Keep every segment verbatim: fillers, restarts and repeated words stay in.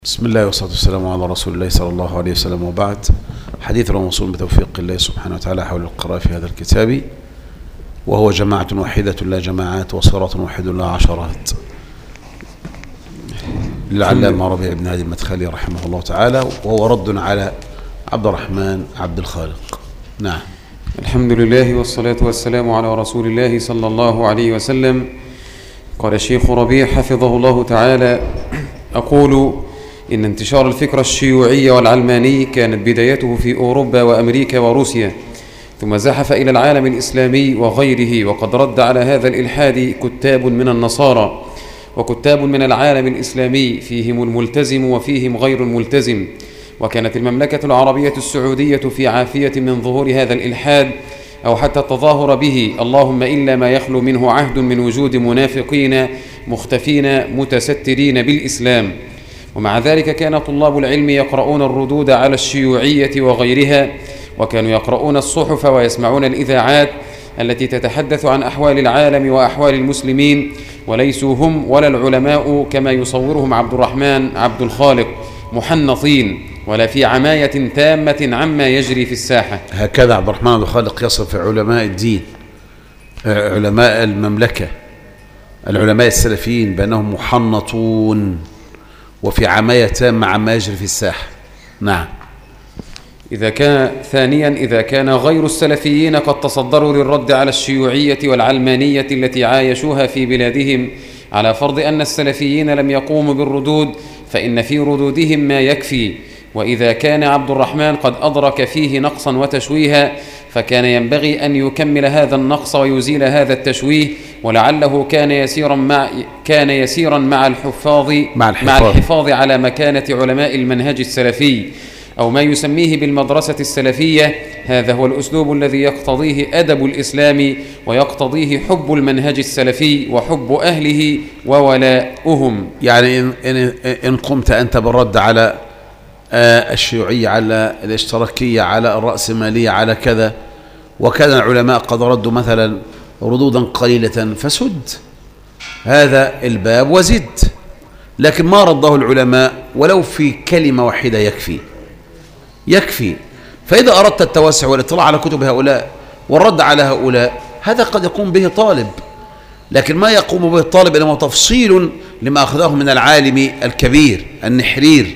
بسم الله والصلاة والسلام على رسول الله صلى الله عليه وسلم، وبعد. حديثنا موصول بتوفيق الله سبحانه وتعالى حول القراءة في هذا الكتاب، وهو جماعة واحدة لا جماعات، وصراط واحد لا عشرات، للعلامة ربيع بن هادي المدخلي رحمه الله تعالى، وهو رد على عبد الرحمن عبد الخالق. نعم. الحمد لله والصلاة والسلام على رسول الله صلى الله عليه وسلم. قال الشيخ ربيع حفظه الله تعالى: أقول إن انتشار الفكر الشيوعي والعلماني كانت بدايته في أوروبا وأمريكا وروسيا، ثم زحف إلى العالم الإسلامي وغيره، وقد رد على هذا الإلحاد كتاب من النصارى وكتاب من العالم الإسلامي، فيهم الملتزم وفيهم غير الملتزم. وكانت المملكة العربية السعودية في عافية من ظهور هذا الإلحاد أو حتى التظاهر به، اللهم إلا ما يخلو منه عهد من وجود منافقين مختفين متسترين بالإسلام. ومع ذلك كان طلاب العلم يقرؤون الردود على الشيوعية وغيرها، وكانوا يقرؤون الصحف ويسمعون الإذاعات التي تتحدث عن أحوال العالم وأحوال المسلمين، وليسوا هم ولا العلماء كما يصورهم عبد الرحمن عبد الخالق محنطين، ولا في عماية تامة عما يجري في الساحة. هكذا عبد الرحمن عبد الخالق يصف علماء الدين، علماء المملكة، العلماء السلفيين، بأنهم محنطون وفي عماية تامة عما يجري في الساحة. نعم. إذا كان ثانيا إذا كان غير السلفيين قد تصدروا للرد على الشيوعية والعلمانية التي عايشوها في بلادهم، على فرض أن السلفيين لم يقوموا بالردود، فإن في ردودهم ما يكفي. وإذا كان عبد الرحمن قد أدرك فيه نقصا وتشويها، فكان ينبغي أن يكمل هذا النقص ويزيل هذا التشويه، ولعله كان يسيرا مع كان يسيرا مع الحفاظ مع الحفاظ, مع الحفاظ على مكانة علماء المنهج السلفي، أو ما يسميه بالمدرسة السلفية. هذا هو الأسلوب الذي يقتضيه أدب الإسلام، ويقتضيه حب المنهج السلفي وحب أهله وولاؤهم. يعني إن, إن, إن قمت أنت بالرد على الشيوعية، على الاشتراكية، على الرأسمالية، على كذا، وكان العلماء قد ردوا مثلا ردودا قليلة، فسد هذا الباب وزد. لكن ما رده العلماء ولو في كلمة واحدة يكفي يكفي فإذا أردت التوسع والاطلاع على كتب هؤلاء والرد على هؤلاء، هذا قد يقوم به طالب، لكن ما يقوم به الطالب إنما تفصيل لما أخذه من العالم الكبير النحرير.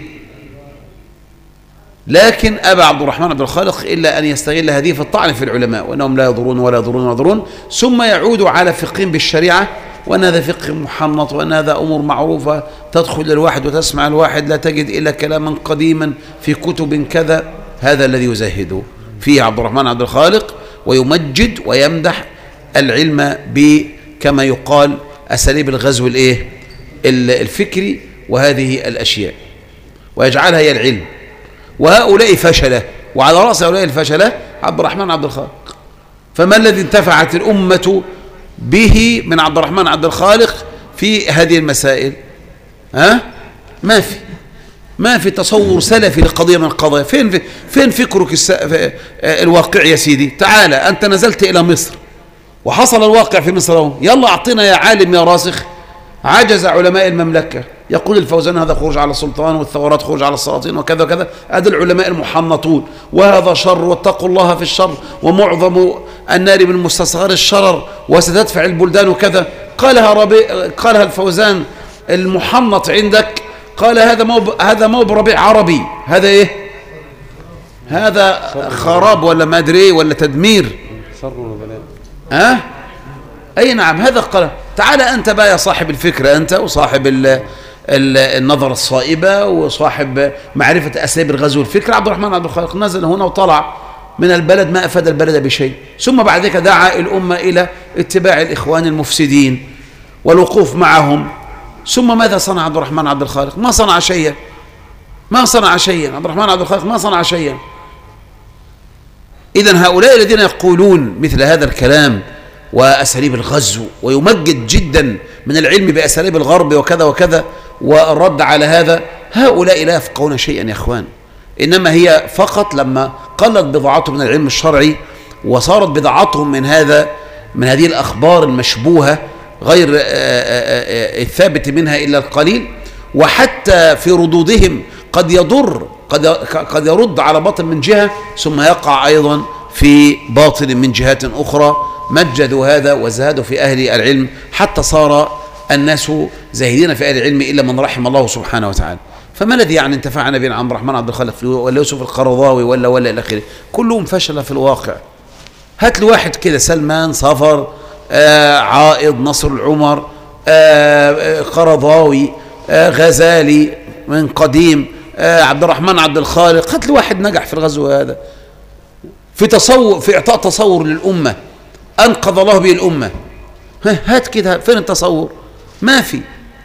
لكن أبى عبد الرحمن عبد الخالق إلا أن يستغل هذه في الطعن في العلماء، وأنهم لا يضرون ولا يضرون ولا يضرون، ثم يعود على فقه بالشريعة، وأن هذا فقه محنط، وأن هذا أمور معروفة تدخل الواحد وتسمع الواحد، لا تجد إلا كلاما قديما في كتب كذا. هذا الذي يزهد فيه عبد الرحمن عبد الخالق، ويمجد ويمدح العلم بكما يقال أساليب الغزو الإيه الفكري وهذه الأشياء، ويجعلها هي العلم. وهؤلاء فشلة، وعلى رأس هؤلاء الفشلة عبد الرحمن عبد الخالق. فما الذي انتفعت الأمة به من عبد الرحمن عبد الخالق في هذه المسائل؟ ها؟ ما في ما في تصور سلفي لقضية من القضايا. فين فين فكرك الواقع يا سيدي؟ تعالى أنت نزلت إلى مصر وحصل الواقع في مصر اهو، يلا أعطينا يا عالم يا راسخ. عجز علماء المملكة. يقول الفوزان هذا خروج على السلطان، والثورات خروج على السلاطين، وكذا وكذا. هذا العلماء المحنطون، وهذا شر، واتقوا الله في الشر، ومعظم النار من مستصغر الشرر، وستدفع البلدان وكذا. قالها ربيع، قالها الفوزان المحنط عندك، قال هذا مو هذا مو بربيع عربي، هذا ايه؟ هذا خراب ولا ما ادري ولا تدمير، شر وبلاء. ها؟ أه؟ اي نعم. هذا قال. تعال أنت بقى يا صاحب الفكرة، أنت وصاحب ال ال النظر الصائبة، وصاحب معرفة أساليب الغزو الفكري. عبد الرحمن عبد الخالق نزل هنا وطلع من البلد، ما أفاد البلد بشيء، ثم بعد ذلك دعا الأمة إلى اتباع الإخوان المفسدين والوقوف معهم. ثم ماذا صنع عبد الرحمن عبد الخالق؟ ما صنع شيئا، ما صنع شيئا. عبد الرحمن عبد الخالق ما صنع شيئا. إذن هؤلاء الذين يقولون مثل هذا الكلام وأساليب الغزو، ويمجد جدا من العلم بأساليب الغرب وكذا وكذا، والرد على هذا، هؤلاء لا يفقهون شيئا يا أخوان. إنما هي فقط لما قلت بضاعتهم من العلم الشرعي، وصارت بضاعتهم من هذا من هذه الأخبار المشبوهة غير الثابت منها إلا القليل، وحتى في ردودهم قد يضر، قد قد يرد على باطل من جهة ثم يقع أيضا في باطل من جهات أخرى. مجدوا هذا وزهدوا في أهل العلم حتى صار الناس زاهدين في أهل العلم إلا من رحم الله سبحانه وتعالى. فما الذي يعني انتفعنا بين عبد الرحمن عبد الخالق ولا يوسف القرضاوي ولا ولا إلى آخره؟ كلهم فشل في الواقع. هات لي واحد كده، سلمان صفر، آه عائض، نصر العمر، آه قرضاوي، آه غزالي من قديم، آه عبد الرحمن عبد الخالق، هات لي واحد نجح في الغزو هذا في تصور، في إعطاء تصور للأمة أنقذ الله به الأمة. هات كده، فين التصور؟ ما في.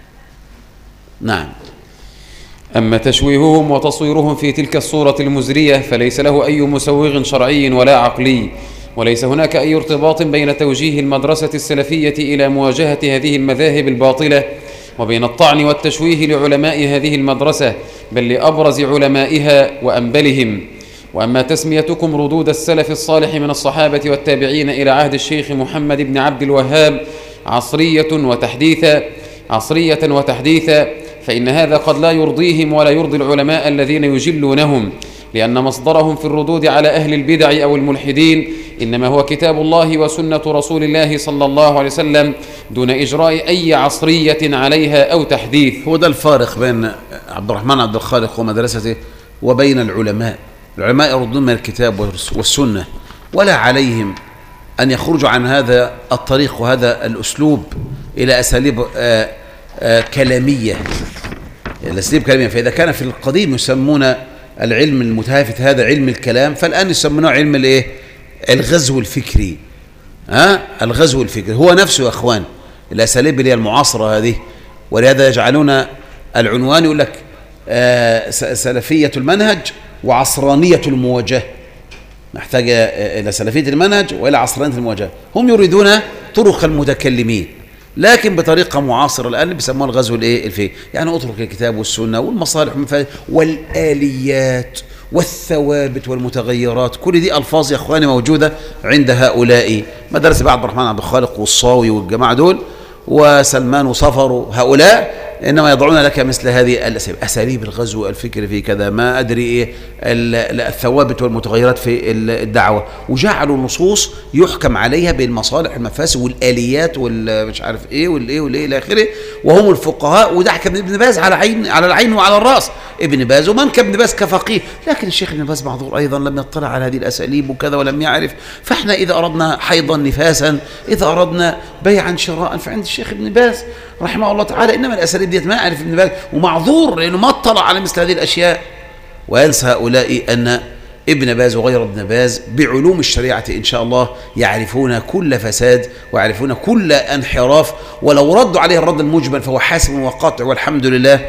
نعم. أما تشويههم وتصويرهم في تلك الصورة المزرية فليس له أي مسوغ شرعي ولا عقلي، وليس هناك أي ارتباط بين توجيه المدرسة السلفية إلى مواجهة هذه المذاهب الباطلة وبين الطعن والتشويه لعلماء هذه المدرسة، بل لأبرز علمائها وأنبلهم. وأما تسميتكم ردود السلف الصالح من الصحابة والتابعين إلى عهد الشيخ محمد بن عبد الوهاب عصرية وتحديثا عصرية وتحديثا فإن هذا قد لا يرضيهم ولا يرضي العلماء الذين يجلونهم، لأن مصدرهم في الردود على أهل البدع أو الملحدين إنما هو كتاب الله وسنة رسول الله صلى الله عليه وسلم دون إجراء أي عصرية عليها أو تحديث. هو ده الفارق بين عبد الرحمن عبد الخالق ومدرسته وبين العلماء. العلماء يردون من الكتاب والسنة، ولا عليهم أن يخرجوا عن هذا الطريق وهذا الأسلوب إلى أساليب آآ آآ كلامية، الأساليب كلامية. فإذا كان في القديم يسمون العلم المتهافت هذا علم الكلام، فالآن يسمونه علم الإيه؟ الغزو الفكري. ها؟ الغزو الفكري هو نفسه يا أخوان الأساليب اللي هي المعاصرة هذه، ولهذا يجعلون العنوان يقول لك سلفية المنهج وعصرانية المواجهة، محتاجة إلى سلفية المنهج وإلى عصرانية المواجهة. هم يريدون طرق المتكلمين لكن بطريقة معاصرة الآن بيسموها الغزو الإيه الفكري، يعني أترك الكتاب والسنة والمصالح والآليات والثوابت والمتغيرات، كل دي ألفاظ يا أخواني موجودة عند هؤلاء مدرسة عبد الرحمن عبد الخالق والصاوي والجماعة دول وسلمان وصفر، هؤلاء إنما يضعون لك مثل هذه الأساليب، أساليب الغزو الفكري في كذا، ما أدري إيه الثوابت والمتغيرات في الدعوة، وجعلوا النصوص يحكم عليها بالمصالح المفاسد والآليات والمش عارف إيه والإيه والإيه إلى آخره، وهم الفقهاء. وده حكم ابن باز على عين على العين وعلى الرأس، ابن باز ومن كابن باز كفقيه، لكن الشيخ ابن باز معذور أيضا، لم يطلع على هذه الأساليب وكذا ولم يعرف. فإحنا إذا أردنا حيضا نفاسا، إذا أردنا بيعا شراء، فعند الشيخ ابن باز رحمه الله تعالى. إنما الأساليب ديت ما أعرف ابن باز، ومعذور لأنه ما اطلع على مثل هذه الأشياء. وينسى هؤلاء أن ابن باز وغير ابن باز بعلوم الشريعة إن شاء الله يعرفون كل فساد ويعرفون كل انحراف، ولو ردوا عليه الرد المجمل فهو حاسم وقاطع والحمد لله.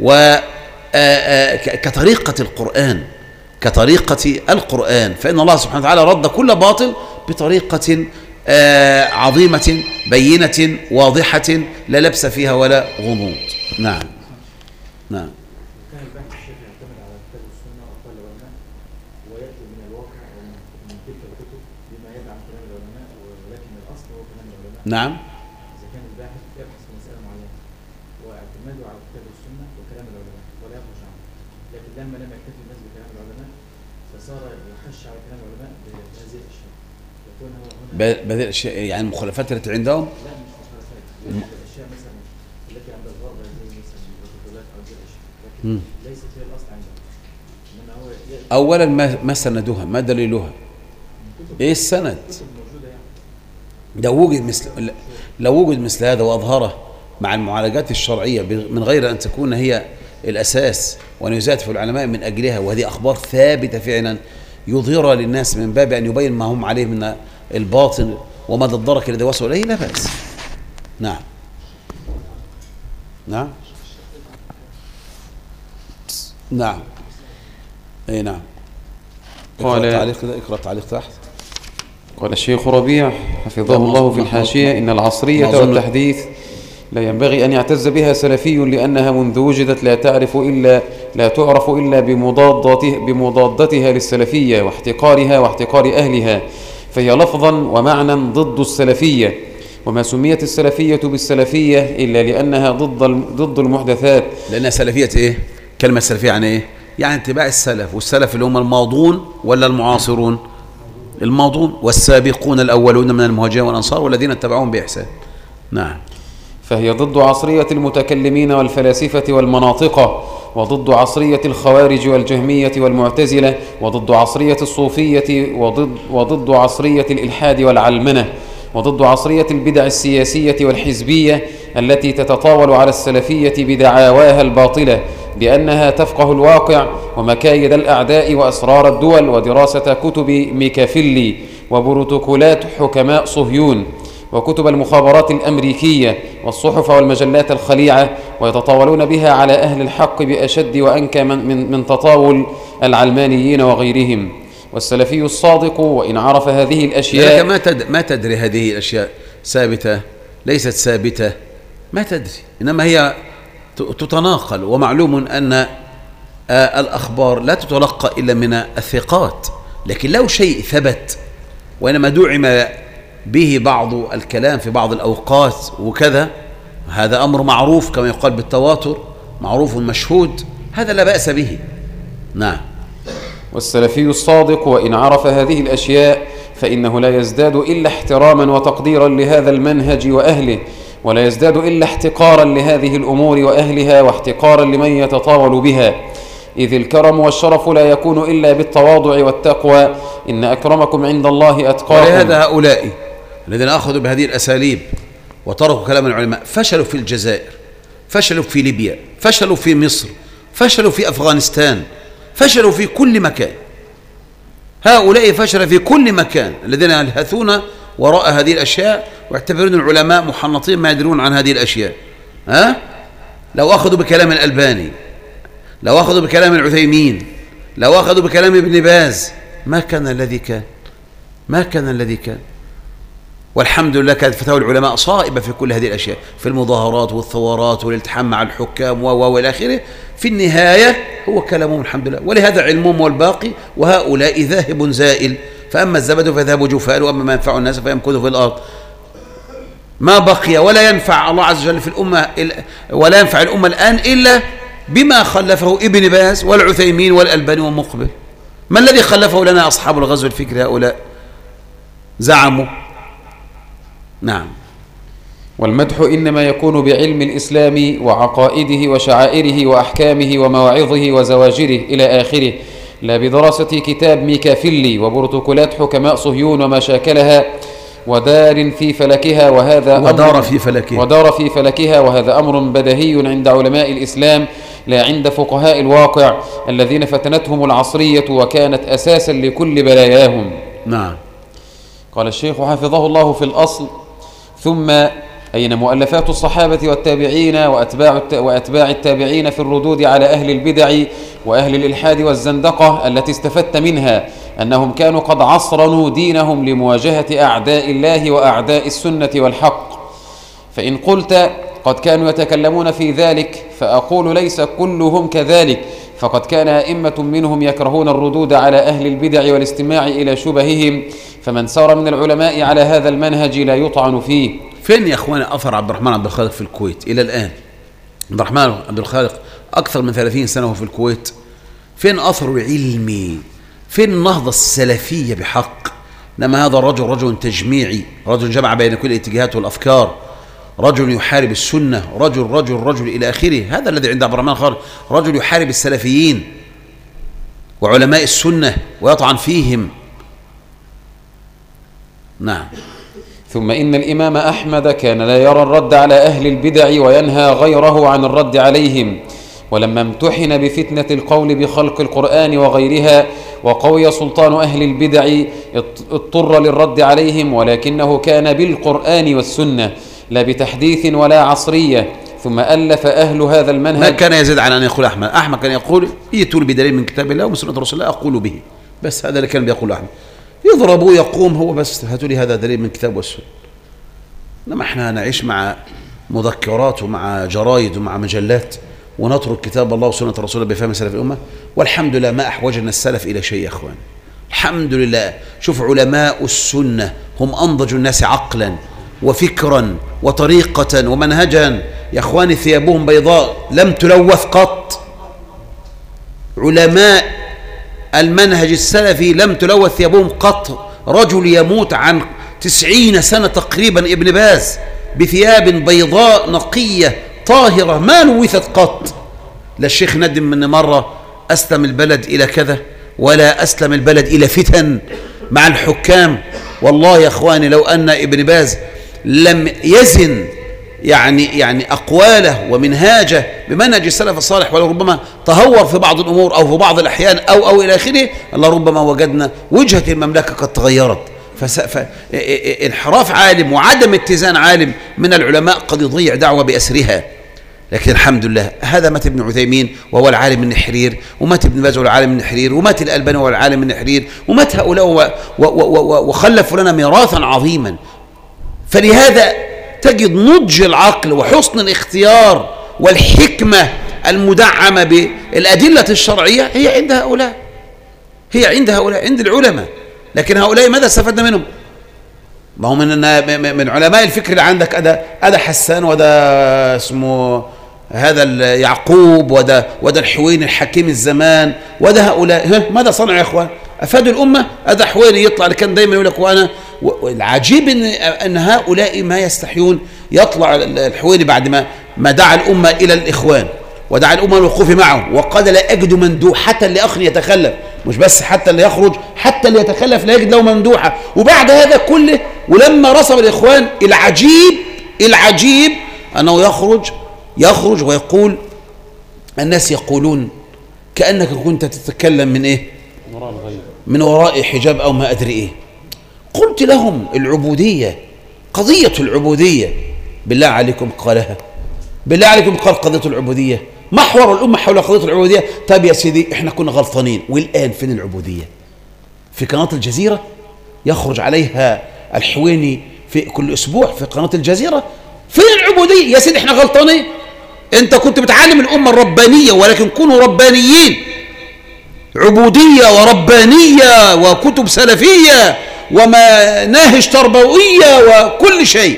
وكطريقة القرآن كطريقة القرآن فإن الله سبحانه وتعالى رد كل باطل بطريقة آه عظيمة بينة واضحة لا لبس فيها ولا غموض. نعم نعم. كان البحث الشيخ يعتمد على الكتاب والسنة وأقوال العلماء، ويأتي من الواقع ومن تلك الكتب بما يدعم كلام العلماء، ولكن الأصل هو كلام العلماء. نعم. إذا كان الباحث يبحث في مسألة معينة واعتماده على الكتاب والسنة وكلام العلماء ولا يخرج عنه، لكن لما لم يكتفي الناس بكلام العلماء فصار يخش على كلام العلماء بهذه الأشياء. بهذه الأشياء يعني المخالفات التي عندهم؟ لا مش مخالفات، يعني الأشياء مثلا التي عند الغرب زي مثلا البروتوكولات أو هذه الأشياء، لكن ليست هي الأصل عندهم. إنما هو أولا ما ما سندوها، ما دليلها؟ إيه السند؟ لو وجد مثل لو وجد مثل هذا وأظهره مع المعالجات الشرعية من غير أن تكون هي الأساس وأن يزادف العلماء من أجلها، وهذه أخبار ثابتة فعلا يظهرها للناس من باب أن يبين ما هم عليه من الباطن ومدى الدرك الذي وصلوا إليه، لا بأس. نعم نعم نعم اي نعم. اقرأ التعليق كده، اقرأ التعليق تحت. قال الشيخ ربيع حفظه الله في الحاشية: إن العصرية والتحديث لا ينبغي أن يعتز بها سلفي، لأنها منذ وجدت لا تعرف إلا لا تعرف إلا بمضادته بمضادتها للسلفية واحتقارها واحتقار أهلها، فهي لفظا ومعنى ضد السلفية، وما سميت السلفية بالسلفية إلا لأنها ضد ضد المحدثات. لأنها سلفية إيه؟ كلمة سلفية يعني إيه؟ يعني اتباع السلف، والسلف اللي هم الماضون ولا المعاصرون؟ الماضون، والسابقون الأولون من المهاجرين والأنصار والذين اتبعوهم بإحسان. نعم. فهي ضد عصرية المتكلمين والفلاسفة والمناطقة، وضد عصرية الخوارج والجهمية والمعتزلة، وضد عصرية الصوفية، وضد, وضد عصرية الإلحاد والعلمنة، وضد عصرية البدع السياسية والحزبية التي تتطاول على السلفية بدعاواها الباطلة بأنها تفقه الواقع ومكايد الأعداء وأسرار الدول ودراسة كتب ميكافيلي وبروتوكولات حكماء صهيون وكتب المخابرات الأمريكية والصحف والمجلات الخليعة، ويتطاولون بها على أهل الحق بأشد وأنكى من, من, من تطاول العلمانيين وغيرهم. والسلفي الصادق وإن عرف هذه الأشياء ما تد... ما تدري هذه الأشياء ثابتة ليست ثابتة، ما تدري، إنما هي تتناقل. ومعلوم أن الأخبار لا تتلقى إلا من الثقات، لكن لو شيء ثبت وإنما دعم به بعض الكلام في بعض الأوقات وكذا، هذا أمر معروف كما يقال بالتواتر، معروف مشهود، هذا لا بأس به. نعم. والسلفي الصادق وإن عرف هذه الأشياء فإنه لا يزداد إلا احتراما وتقديرا لهذا المنهج وأهله، ولا يزداد إلا احتقارا لهذه الأمور وأهلها واحتقارا لمن يتطاول بها، إذ الكرم والشرف لا يكون إلا بالتواضع والتقوى، إن أكرمكم عند الله أتقاكم. ولهذا هؤلاء الذين أخذوا بهذه الأساليب وتركوا كلام العلماء فشلوا في الجزائر، فشلوا في ليبيا، فشلوا في مصر، فشلوا في أفغانستان، فشلوا في كل مكان. هؤلاء فشل في كل مكان، الذين يلهثون وراء هذه الأشياء ويعتبرون العلماء محنطين ما يدرون عن هذه الأشياء. ها؟ لو أخذوا بكلام الألباني، لو أخذوا بكلام العثيمين، لو أخذوا بكلام ابن باز، ما كان الذي كان، ما كان الذي كان. والحمد لله كانت فتاوى العلماء صائبة في كل هذه الأشياء، في المظاهرات والثورات والالتحام مع الحكام و والى آخره. في النهاية هو كلامهم الحمد لله، ولهذا علمهم والباقي، وهؤلاء ذاهب زائل. فأما الزبد فيذهب جفاء، وأما ما ينفع الناس فيمكث في الأرض. ما بقي ولا ينفع الله عز وجل في الأمة، ولا ينفع الأمة الآن إلا بما خلفه ابن باز والعثيمين والألباني ومقبل. ما الذي خلفه لنا أصحاب الغزو الفكري هؤلاء؟ زعموا. نعم. والمدح إنما يكون بعلم الإسلام وعقائده وشعائره وأحكامه ومواعظه وزواجره إلى آخره، لا بدراسة كتاب ميكافيلي وبروتوكولات حكماء صهيون وما شاكلها ودار في فلكها، وهذا ودار في فلكها ودار في فلكها وهذا أمر بديهي عند علماء الإسلام لا عند فقهاء الواقع الذين فتنتهم العصرية وكانت أساسا لكل بلاياهم. نعم. قال الشيخ حفظه الله في الأصل: ثم أين مؤلفات الصحابة والتابعين وأتباع, وأتباع التابعين في الردود على أهل البدع وأهل الإلحاد والزندقة التي استفدت منها أنهم كانوا قد عصرنوا دينهم لمواجهة أعداء الله وأعداء السنة والحق. فإن قلت قد كانوا يتكلمون في ذلك فأقول ليس كلهم كذلك، فقد كان أئمة منهم يكرهون الردود على أهل البدع والاستماع إلى شبههم، فمن سار من العلماء على هذا المنهج لا يطعن فيه. فين يا أخوانا أثر عبد الرحمن عبد الخالق في الكويت إلى الآن؟ عبد الرحمن عبد الخالق أكثر من ثلاثين سنة في الكويت. فين أثره العلمي؟ فين النهضة السلفية بحق؟ إنما هذا الرجل رجل تجميعي، رجل جمع بين كل الاتجاهات والأفكار، رجل يحارب السنة، رجل رجل رجل إلى آخره. هذا الذي عند عبد الرحمن الخالق، رجل يحارب السلفيين وعلماء السنة ويطعن فيهم. نعم. ثم إن الإمام أحمد كان لا يرى الرد على أهل البدع وينهى غيره عن الرد عليهم، ولما امتحن بفتنة القول بخلق القرآن وغيرها وقوي سلطان أهل البدع اضطر للرد عليهم، ولكنه كان بالقرآن والسنة لا بتحديث ولا عصرية. ثم ألف أهل هذا المنهج. ما كان يزيد عن أن يقول أحمد. أحمد كان يقول ائتوا بدليل من كتاب الله ومن سنة رسول الله أقول به، بس هذا اللي كان بيقول أحمد. يضرب يقوم هو بس، هاتوا لي هذا دليل من كتاب والسنة. إنما احنا نعيش مع مذكرات ومع جرايد ومع مجلات ونترك كتاب الله وسنة رسول الله بفهم سلف الأمة. والحمد لله ما أحوجنا السلف إلى شيء يا أخوان، الحمد لله. شوف علماء السنة هم أنضج الناس عقلا وفكرا وطريقة ومنهجا يا اخواني ثيابهم بيضاء لم تلوث قط. علماء المنهج السلفي لم تلوث ثيابهم قط. رجل يموت عن تسعين سنة تقريبا ابن باز بثياب بيضاء نقية طاهرة ما لوثت قط. لا الشيخ ندم من مرة أسلم البلد إلى كذا ولا أسلم البلد إلى فتن مع الحكام. والله يا أخواني لو أن ابن باز لم يزن يعني يعني أقواله ومنهاجه بمنهج السلف الصالح ولربما تهور في بعض الأمور أو في بعض الأحيان أو أو إلى آخره لربما وجدنا وجهة المملكة قد تغيرت. فانحراف عالم وعدم اتزان عالم من العلماء قد يضيع دعوة بأسرها. لكن الحمد لله هذا مات ابن عثيمين وهو العالم من حرير، ومات ابن باز وهو العالم من حرير، ومات الألباني وهو العالم من حرير، ومات هؤلاء وخلفوا لنا ميراثا عظيما. فلهذا تجد نضج العقل وحسن الاختيار والحكمة المدعمة بالأدلة الشرعية هي عند هؤلاء، هي عند هؤلاء عند العلماء. لكن هؤلاء ماذا استفدنا منهم؟ ما هو من من علماء الفكر اللي عندك أدا أدا حسان وده اسمه هذا يعقوب وده وده الحويني الحكيم الزمان وده هؤلاء ماذا صنعوا يا اخوان؟ افادوا الامه. هذا حويني يطلع اللي كان دايما يقول لك وانا والعجيب ان ان هؤلاء ما يستحيون. يطلع الحويني بعد ما ما دعا الامه الى الاخوان ودعا الامه للوقوف معه وقال لا اجد مندوحه لاخ يتخلف، مش بس حتى اللي يخرج حتى اللي يتخلف لا يجد له مندوحه. وبعد هذا كله ولما رسم الاخوان العجيب العجيب انه يخرج يخرج ويقول الناس يقولون كأنك كنت تتكلم من ايه؟ من وراء حجاب او ما ادري ايه. قلت لهم العبودية قضية العبودية بالله عليكم قالها، بالله عليكم قال قضية العبودية محور الأمة حول قضية العبودية. طيب يا سيدي احنا كنا غلطانين والآن فين العبودية؟ في قناة الجزيرة يخرج عليها الحويني في كل أسبوع في قناة الجزيرة. فين العبودية يا سيدي؟ احنا غلطانين. انت كنت بتعلم الأمة الربانية ولكن كونوا ربانيين. عبودية وربانية وكتب سلفية ومناهج تربوية وكل شيء.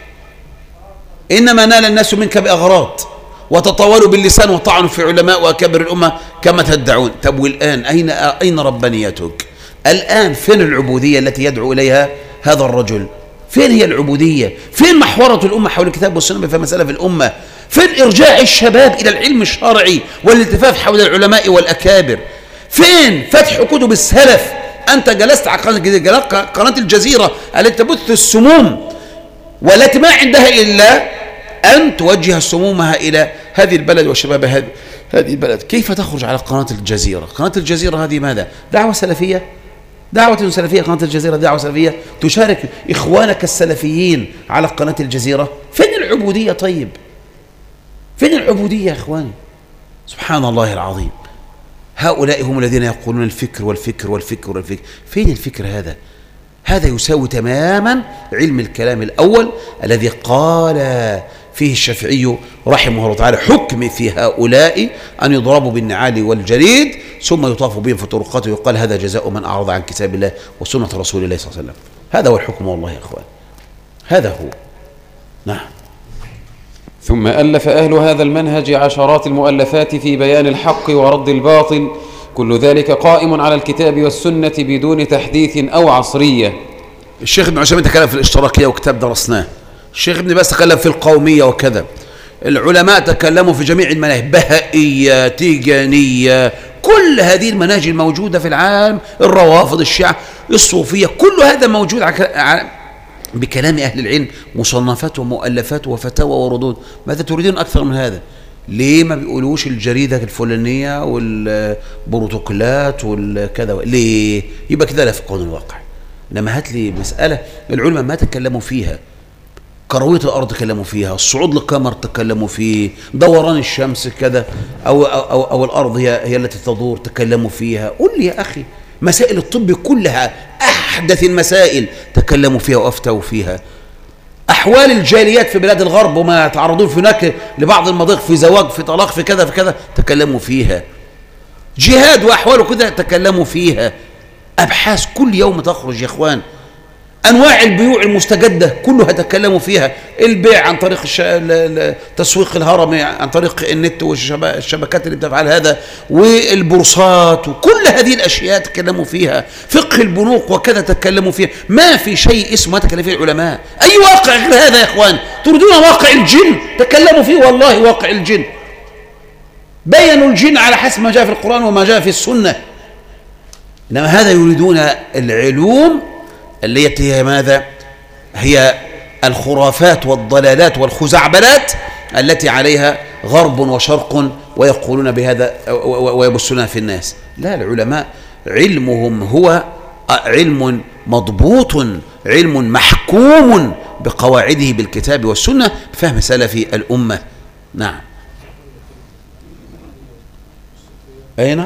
إنما نال الناس منك بأغراض وتطاولوا باللسان وطعنوا في علماء وأكابر الأمة كما تدعون. طب والآن أين أين ربانيتك؟ الآن فين العبودية التي يدعو إليها هذا الرجل؟ فين هي العبودية؟ فين محورة الأمة حول الكتاب والسنة في مسألة في الأمة؟ فين إرجاع الشباب إلى العلم الشرعي والالتفاف حول العلماء والأكابر؟ فين فتح كتب السلف؟ أنت جلست على قناة الجزيرة التي تبث السموم والتي ما عندها إلا أن توجه سمومها إلى هذه البلد وشباب هذه البلد. كيف تخرج على قناة الجزيرة؟ قناة الجزيرة هذه ماذا؟ دعوة سلفية؟ دعوة سلفية. قناة الجزيرة دعوة سلفية تشارك إخوانك السلفيين على قناة الجزيرة. فين العبودية طيب؟ فين العبودية يا إخواني؟ سبحان الله العظيم. هؤلاء هم الذين يقولون الفكر والفكر والفكر والفكر. فين الفكر هذا؟ هذا يساوي تماما علم الكلام الأول الذي قال فيه الشافعي رحمه الله تعالى حكم في هؤلاء أن يضربوا بالنعال والجريد ثم يطاف بهم في طرقات ويقال هذا جزاء من أعرض عن كتاب الله وسنة رسول الله صلى الله عليه وسلم. هذا هو الحكم والله يا أخوان، هذا هو. نعم. ثم ألف أهل هذا المنهج عشرات المؤلفات في بيان الحق ورد الباطل، كل ذلك قائم على الكتاب والسنة بدون تحديث أو عصرية. الشيخ ابن عثيمين تكلم في الاشتراكية وكتاب درسناه، الشيخ ابن باز تكلم في القومية وكذا، العلماء تكلموا في جميع المناهج، بهائية، تيجانية، كل هذه المناهج الموجودة في العالم، الروافض، الشيعة، الصوفية، كل هذا موجود بكلام أهل العلم، مصنفات ومؤلفات وفتاوى وردود. ماذا تريدون أكثر من هذا؟ ليه ما بيقولوش الجريدة الفلانية والبروتوكولات والكذا؟ ليه؟ يبقى كده لا في قانون الواقع. إنما هات لي مسألة العلماء ما تكلموا فيها، كروية الأرض تكلموا فيها، الصعود للقمر تكلموا فيه، دوران الشمس كذا أو, أو, أو, أو الأرض هي, هي التي تدور تكلموا فيها. قل لي يا أخي مسائل الطب كلها أحدث المسائل تكلموا فيها وأفتوا فيها. أحوال الجاليات في بلاد الغرب وما يتعرضون في هناك لبعض المضيق في زواج في طلاق في كذا في كذا تكلموا فيها. جهاد وأحواله كذا تكلموا فيها. أبحاث كل يوم تخرج يا إخوان. أنواع البيوع المستجدة كلها تكلموا فيها، البيع عن طريق الش... تسويق الهرمي عن طريق النت والشبكات اللي بتفعل هذا، والبورصات، وكل هذه الأشياء تكلموا فيها، فقه البنوك وكذا تكلموا فيها. ما في شيء اسمه تكلم فيه العلماء. أي واقع غير هذا يا إخوان؟ تريدون واقع الجن؟ تكلموا فيه والله واقع الجن، بينوا الجن على حسب ما جاء في القرآن وما جاء في السنة. إنما هذا يريدون العلوم التي هي ماذا؟ هي الخرافات والضلالات والخزعبلات التي عليها غرب وشرق ويقولون بهذا ويبثونها في الناس. لا، العلماء علمهم هو علم مضبوط، علم محكوم بقواعده بالكتاب والسنة بفهم سلف الأمة. نعم. أين؟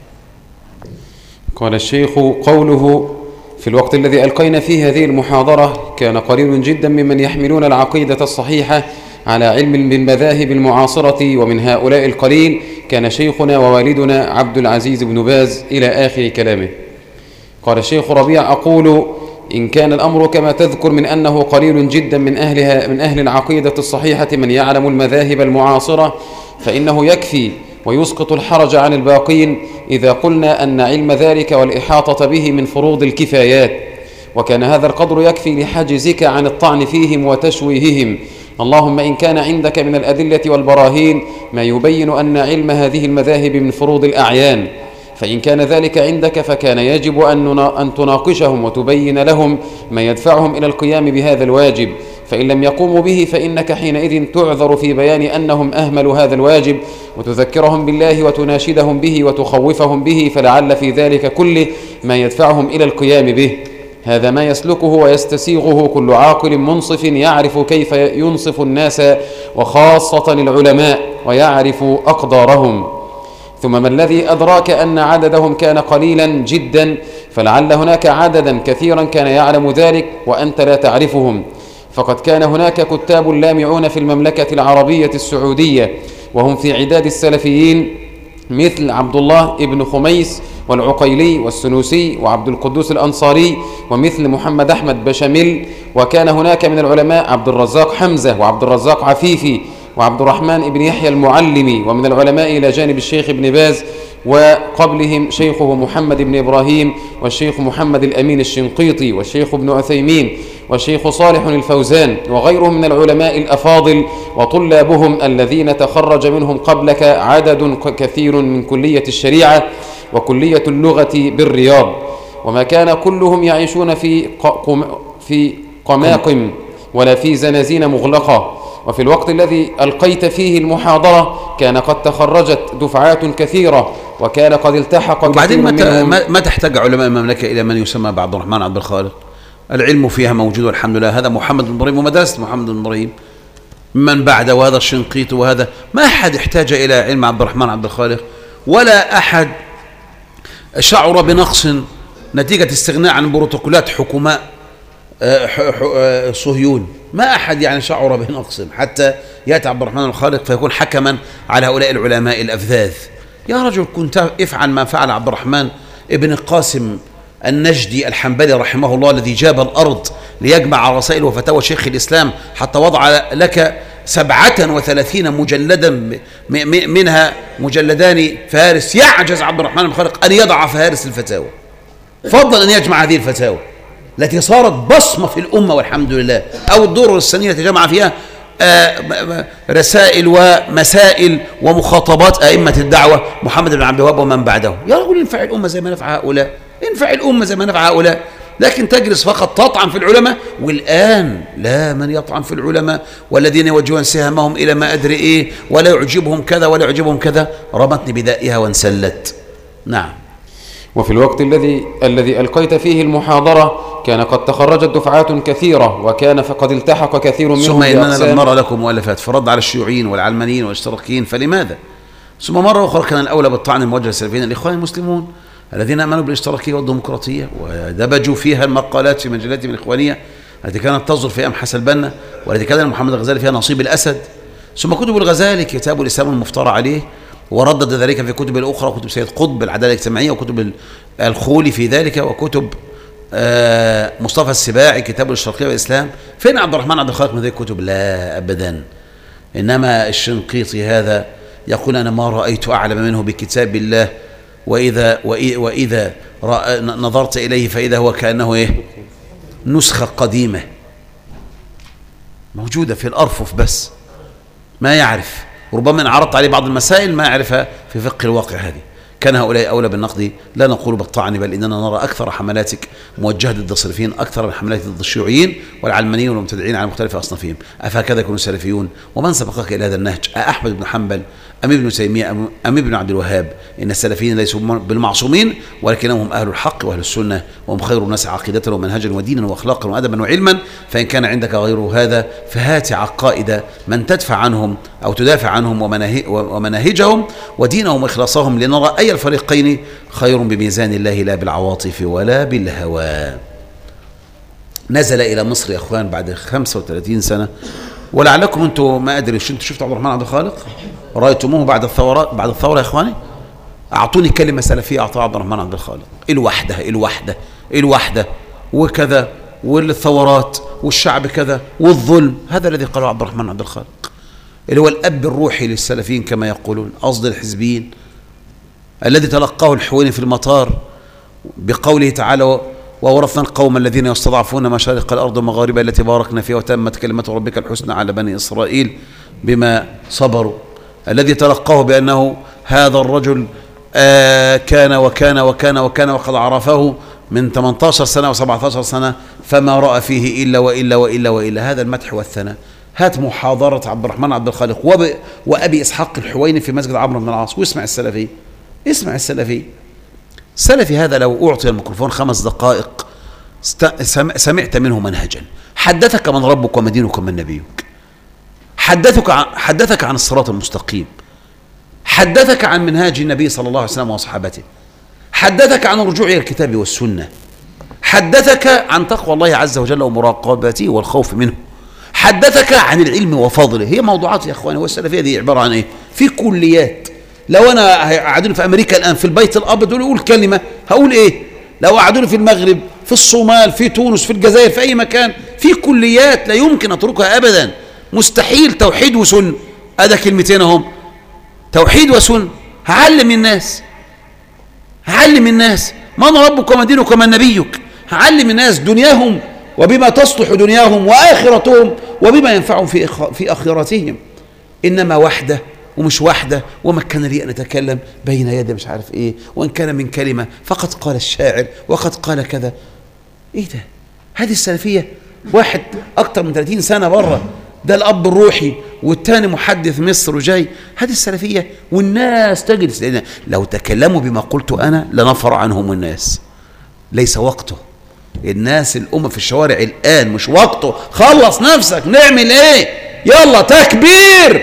قال الشيخ: قوله في الوقت الذي ألقينا فيه هذه المحاضرة كان قليل جدا ممن يحملون العقيدة الصحيحة على علم بالمذاهب المعاصرة، ومن هؤلاء القليل كان شيخنا ووالدنا عبد العزيز بن باز، إلى آخر كلامه. قال الشيخ ربيع: أقول إن كان الأمر كما تذكر من أنه قليل جدا من أهلها من أهل العقيدة الصحيحة من يعلم المذاهب المعاصرة، فإنه يكفي ويسقط الحرج عن الباقين إذا قلنا أن علم ذلك والإحاطة به من فروض الكفايات، وكان هذا القدر يكفي لحجزك عن الطعن فيهم وتشويههم. اللهم إن كان عندك من الأدلة والبراهين ما يبين أن علم هذه المذاهب من فروض الأعيان، فإن كان ذلك عندك فكان يجب أن تناقشهم وتبين لهم ما يدفعهم إلى القيام بهذا الواجب، فإن لم يقوموا به فإنك حينئذ تعذر في بيان أنهم أهملوا هذا الواجب، وتذكرهم بالله وتناشدهم به وتخوفهم به، فلعل في ذلك كله ما يدفعهم إلى القيام به. هذا ما يسلكه ويستسيغه كل عاقل منصف يعرف كيف ينصف الناس وخاصة العلماء ويعرف أقدارهم. ثم ما الذي أدراك أن عددهم كان قليلا جدا؟ فلعل هناك عددا كثيرا كان يعلم ذلك وأنت لا تعرفهم. فقد كان هناك كتاب لامعون في المملكة العربية السعودية وهم في عداد السلفيين، مثل عبد الله ابن خميس والعقيلي والسنوسي وعبد القدوس الأنصاري، ومثل محمد أحمد بشاميل. وكان هناك من العلماء عبد الرزاق حمزة وعبد الرزاق عفيفي وعبد الرحمن ابن يحيى المعلمي، ومن العلماء إلى جانب الشيخ ابن باز، وقبلهم شيخه محمد بن إبراهيم والشيخ محمد الأمين الشنقيطي والشيخ ابن عثيمين والشيخ صالح الفوزان وغيرهم من العلماء الأفاضل، وطلابهم الذين تخرج منهم قبلك عدد كثير من كلية الشريعة وكلية اللغة بالرياض، وما كان كلهم يعيشون في في قماقم ولا في زنازين مغلقة. وفي الوقت الذي ألقيت فيه المحاضرة كان قد تخرجت دفعات كثيرة، وكان قد التحق وبعدين ما, ما تحتاج علماء المملكة إلى من يسمى بعبد الرحمن عبد الخالق. العلم فيها موجود والحمد لله. هذا محمد بن إبراهيم ومدرسة محمد بن إبراهيم من بعد، وهذا الشنقيط، وهذا ما أحد احتاج إلى علم عبد الرحمن عبد الخالق، ولا أحد شعر بنقص نتيجة استغناء عن بروتوكولات حكوماء صهيون. ما أحد يعني شعر بنقص حتى يأتي عبد الرحمن الخالق فيكون حكما على هؤلاء العلماء الأفذاذ. يا رجل كنت افعل ما فعل عبد الرحمن ابن القاسم النجدي الحنبلي رحمه الله، الذي جاب الأرض ليجمع رسائل وفتاوى شيخ الإسلام حتى وضع لك سبعة وثلاثين مجلدا منها مجلدان فارس. يعجز عبد الرحمن الخالق أن يضع فهارس الفتاوى، فضل أن يجمع هذه الفتاوى التي صارت بصمة في الأمة والحمد لله، أو الدور السنية التي جمع فيها رسائل ومسائل ومخاطبات أئمة الدعوة محمد بن عبد الوهاب ومن بعده. يا رجل انفع الأمة زي ما نفع هؤلاء، انفع الأمة زي ما نفع هؤلاء، لكن تجلس فقط تطعن في العلماء. والآن لا، من يطعن في العلماء والذين يوجهون سهامهم إلى ما أدري إيه، ولا يعجبهم كذا ولا يعجبهم كذا، رمتني بدائها وانسلت. نعم. وفي الوقت الذي الذي ألقيت فيه المحاضرة كان قد تخرجت دفعات كثيرة، وكان فقد التحق كثير منهم ثم إننا لم نرى لكم مؤلفات فرد على الشيوعيين والعلمانيين والاشتراكيين، فلماذا؟ ثم مرة أخرى كان الأولى بالطعن الموجه السلفيين الإخوان المسلمون الذين آمنوا بالاشتراكية والديمقراطية ودبجوا فيها المقالات في مجلاتهم الإخوانية التي كانت تصدر في أيام حسن البنا، والتي كان محمد الغزالي فيها نصيب الأسد. ثم كتب الغزالي كتاب الإسلام المفترى عليه، وردد ذلك في كتب الأخرى، كتب سيد قطب العدالة الاجتماعية، وكتب الخولي في ذلك، وكتب آه مصطفى السباعي كتاب الشرقية والإسلام. فين عبد الرحمن عبد الخالق من هذه الكتب؟ لا أبدا. إنما الشنقيطي هذا يقول أنا ما رأيت أعلم منه بكتاب الله، وإذا, وإذا نظرت إليه فإذا هو كأنه إيه؟ نسخة قديمة موجودة في الأرفف، بس ما يعرف، ربما إن عرضت عليه بعض المسائل ما يعرفها في فقه الواقع. هذه كان هؤلاء أولى بالنقد، لا نقول بالطعن، بل إننا نرى أكثر حملاتك موجهة ضد السلفيين أكثر من حملات ضد الشيوعيين والعلمانيين والمبتدعين على مختلف أصنافهم. أفهكذا يكونوا السلفيون؟ ومن سبقك إلى هذا النهج؟ أحمد بن حنبل أم ابن تيمية أم ابن عبد الوهاب؟ إن السلفيين ليسوا بالمعصومين، ولكنهم أهل الحق وأهل السنة، وهم خير الناس عقيدة ومنهجا ودينا وأخلاقا وأدبا وعلما. فإن كان عندك غير هذا فهات عقائد من تدفع عنهم أو تدافع عنهم ومناهجهم ودينهم وإخلاصهم، لنرى أي الفريقين خير بميزان الله لا بالعواطف ولا بالهوى. نزل إلى مصر يا أخوان بعد خمسة وثلاثين سنة، ولعلكم أنتم ما أدري شو أنتم شفتوا عبد الرحمن عبد الخالق؟ رأيتموه بعد الثورة؟ بعد الثورة يا إخواني أعطوني كلمة سلفية أعطاها عبد الرحمن عبد الخالق. الوحدة الوحدة الوحدة وكذا، والثورات والشعب كذا والظلم، هذا الذي قاله عبد الرحمن عبد الخالق، اللي هو الأب الروحي للسلفيين كما يقولون، قصد الحزبيين، الذي تلقاه الحويني في المطار بقوله تعالى وورثنا القوم الذين يستضعفون مشارق الأرض ومغاربها التي باركنا فيها وتمت كلمة ربك الحسنى على بني إسرائيل بما صبروا، الذي تلقاه بأنه هذا الرجل آه كان وكان وكان وكان وقد عرفه من ثمانية عشر سنة وسبعة عشر سنة فما رأى فيه إلا وإلا وإلا وإلا. هذا المدح والثناء. هات محاضرة عبد الرحمن عبد الخالق وأبي إسحاق الحويني في مسجد عمرو بن العاص واسمع السلفي، اسمع السلفي. السلفي هذا لو أعطي الميكروفون خمس دقائق سمعت منه منهجا. حدثك من ربك ومن دينك ومن نبيك، حدثك عن, حدثك عن الصراط المستقيم، حدثك عن منهاج النبي صلى الله عليه وسلم وصحابته، حدثك عن الرجوع إلى الكتاب والسنة، حدثك عن تقوى الله عز وجل ومراقبته والخوف منه، حدثك عن العلم وفضله. هي موضوعات يا اخواني. والسلفيه دي عباره عن ايه؟ في كليات. لو انا قعدوني في امريكا الان في البيت الابيض اقول كلمه هقول ايه؟ لو قعدوني في المغرب، في الصومال، في تونس، في الجزائر، في اي مكان، في كليات لا يمكن اتركها ابدا. مستحيل. توحيد وسنه، ادي كلمتين اهم، توحيد وسنه. هعلم الناس، هعلم الناس من ربك ومن دينك ومن نبيك، هعلم الناس دنياهم وبما تصلح دنياهم وآخرتهم وبما ينفعهم في في آخرتهم. إنما وحده ومش وحده، وما كان لي أن أتكلم بين يدي مش عارف إيه، وإن كان من كلمة فقد قال الشاعر وقد قال كذا. إيه ده؟ هذه السلفية. واحد أكتر من ثلاثين سنة بره، ده الأب الروحي والتاني محدث مصر وجاي. هذه السلفية. والناس تجلس، لأن لو تكلموا بما قلت أنا لنفر عنهم الناس. ليس وقته. الناس الأمة في الشوارع الآن، مش وقته. خلص نفسك. نعمل إيه؟ يلا تكبير.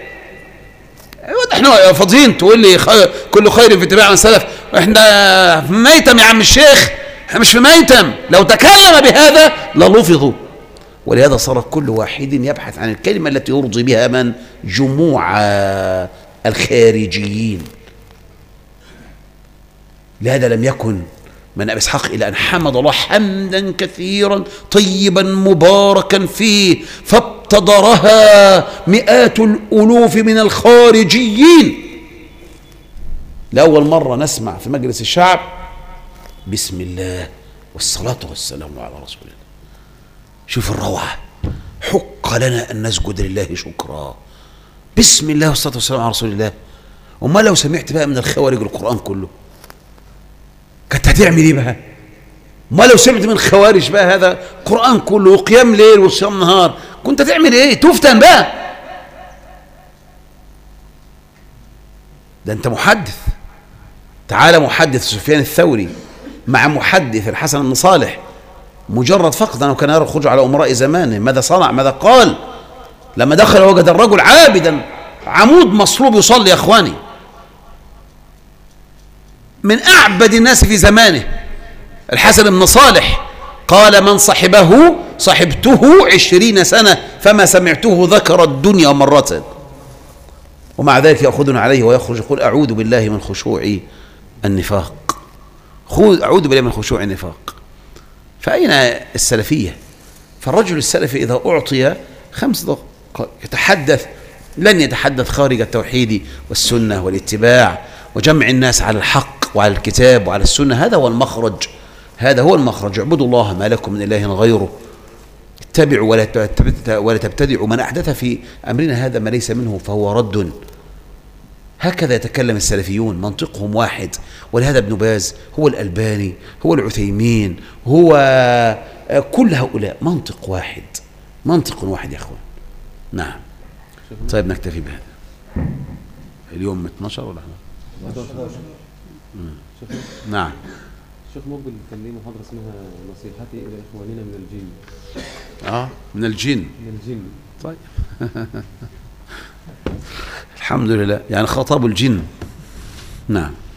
احنا فاضيين تقول لي خير كل خير في اتباع من سلف؟ احنا في ميتم يا عم الشيخ، احنا مش في ميتم. لو تكلم بهذا للفظوا. ولهذا صار كل واحد يبحث عن الكلمة التي يرضي بها من؟ جموع الخارجيين. لهذا لم يكن من أبي إسحاق إلى أن حمد الله حمدا كثيرا طيبا مباركا فيه، فابتدرها مئات الألوف من الخارجيين. لأول مرة نسمع في مجلس الشعب بسم الله والصلاة والسلام على رسول الله. شوف الروعة. حق لنا أن نسجد لله شكرا. بسم الله والصلاة والسلام على رسول الله. وما لو سمعت بقى من الخوارج القرآن كله كنت هتعمل ايه بقى؟ ما لو سمعت من الخوارج بقى هذا قرآن كله وقيام ليل وصيام نهار كنت هتعمل ايه؟ تفتن بقى. ده انت محدث. تعالى محدث سفيان الثوري مع محدث الحسن بن صالح، مجرد فقط انه كان يرى الخروج على امراء زمانه. ماذا صنع؟ ماذا قال؟ لما دخل وجد الرجل عابدا عمود مصلوب يصلي يا اخواني، من أعبد الناس في زمانه الحسن بن صالح. قال من صحبه صحبته عشرين سنة فما سمعته ذكر الدنيا مرة. ومع ذلك يأخذنا عليه ويخرج يقول أعوذ بالله من خشوع النفاق. أعوذ بالله من خشوع النفاق. فأين السلفية؟ فالرجل السلفي إذا أعطي خمس دقائق يتحدث، لن يتحدث خارج التوحيد والسنة والاتباع وجمع الناس على الحق وعلى الكتاب وعلى السنة. هذا هو المخرج، هذا هو المخرج. اعبدوا الله ما لكم من إله غيره، اتبعوا ولا تبتدعوا، من أحدث في أمرنا هذا ما ليس منه فهو رد. هكذا يتكلم السلفيون، منطقهم واحد. ولهذا ابن باز هو الألباني هو العثيمين هو كل هؤلاء منطق واحد، منطق واحد يا أخوان. نعم. طيب نكتفي بهذا. اليوم اثناشر ولا احنا؟ نعم. الشيخ مقبل كان ليه محاضرة اسمها نصيحتي إلى إخواننا من الجن. اه من الجن. من الجن. طيب. الحمد لله، يعني خطاب الجن. نعم.